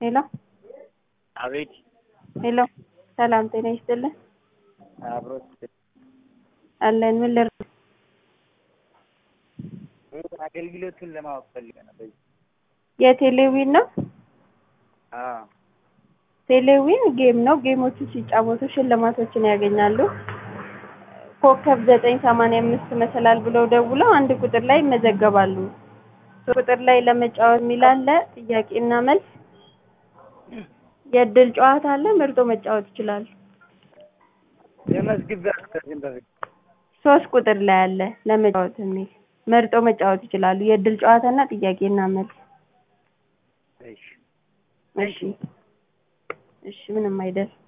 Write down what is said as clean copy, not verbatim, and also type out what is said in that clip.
ሄሎ አቤት ሄሎ ሰላም ጤና ይስጥልኝ አብሮት አለን ምን ልር አገልግሎቱን ለማወቅ ፈልገን ነበር። የቴሌዊን ነው አዎ ቴሌዊን ጌም ነው ጌሞቹ ሲጫወቱ ሽልማቶችን ያገኛሉ ኮከብ 985 መሰላል ብለው ደውለው አንድ ቁጥር ላይ ይመዘገባሉ ቁጥር ላይ ለመጫወት ሚላለ ጥያቄና መልስ የድል ጨዋታ አለ ምርጦ መጫወት ይችላል የመስግብ ከዚህ በፊት 3 ቁጥር ላይ አለ ለመጫወት የሚል መርጦ መጫወት ይችላሉ የድል ጨዋታና ጥያቄና መልስ እሺ እሺ ምንም አይደል